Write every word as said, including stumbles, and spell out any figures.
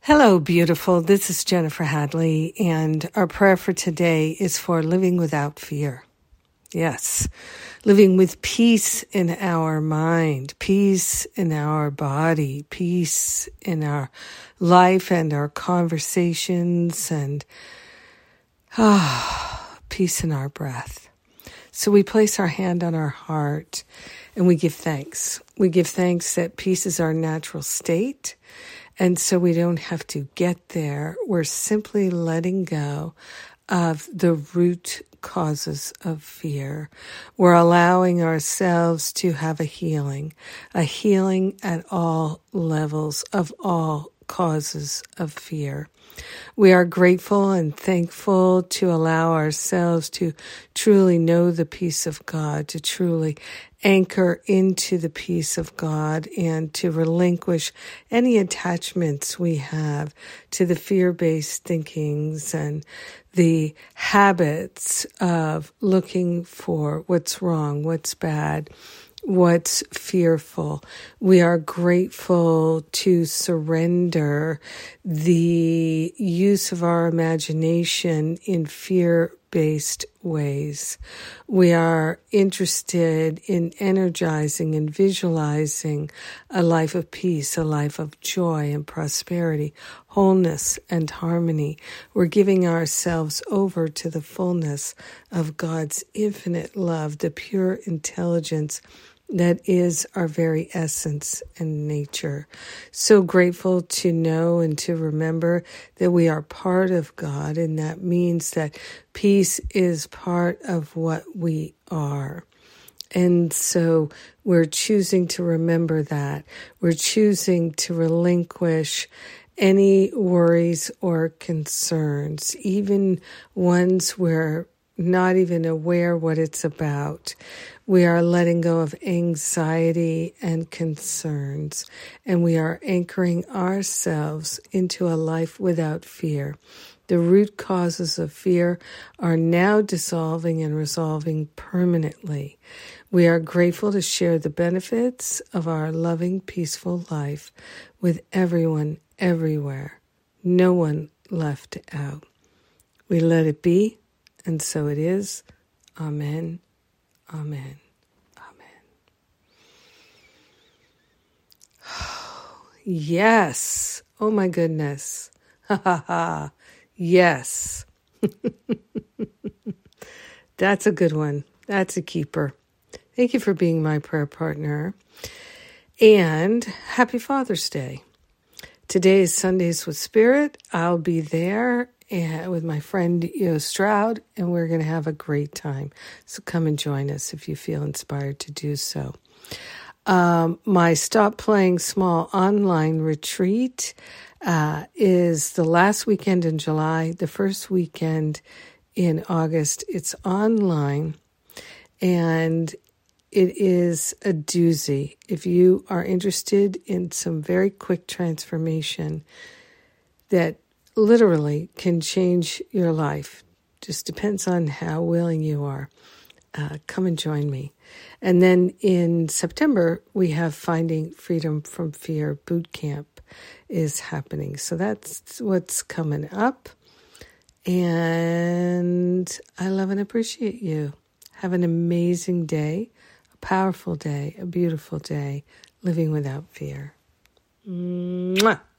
Hello, beautiful. This is Jennifer Hadley, and our prayer for today is for living without fear. Yes, living with peace in our mind, peace in our body, peace in our life and our conversations, and ah, peace in our breath. So we place our hand on our heart and we give thanks. We give thanks that peace is our natural state. And so we don't have to get there. We're simply letting go of the root causes of fear. We're allowing ourselves to have a healing, a healing at all levels of all causes of fear. We are grateful and thankful to allow ourselves to truly know the peace of God, to truly anchor into the peace of God, and to relinquish any attachments we have to the fear-based thinkings and the habits of looking for what's wrong, what's bad, what's fearful. We are grateful to surrender the use of our imagination in fear-based ways. We are interested in energizing and visualizing a life of peace, a life of joy and prosperity, wholeness and harmony. We're giving ourselves over to the fullness of God's infinite love, the pure intelligence that is our very essence and nature. So grateful to know and to remember that we are part of God, and that means that peace is part of what we are. And so we're choosing to remember that. We're choosing to relinquish any worries or concerns, even ones we're not even aware what it's about. We are letting go of anxiety and concerns, and we are anchoring ourselves into a life without fear. The root causes of fear are now dissolving and resolving permanently. We are grateful to share the benefits of our loving, peaceful life with everyone, everywhere. No one left out. We let it be, and so it is. Amen. Amen. Amen. Yes. Oh my goodness. Ha ha ha. Yes. That's a good one. That's a keeper. Thank you for being my prayer partner. And happy Father's Day. Today is Sundays with Spirit. I'll be there and with my friend Yo Stroud, and we're going to have a great time. So come and join us if you feel inspired to do so. Um, my Stop Playing Small online retreat uh, is the last weekend in July, the first weekend in August. It's online, and it is a doozy. If you are interested in some very quick transformation that literally can change your life, just depends on how willing you are, uh, come and join me. And then in September, we have Finding Freedom from Fear Boot Camp is happening. So that's what's coming up. And I love and appreciate you. Have an amazing day, a powerful day, a beautiful day, living without fear. Mwah.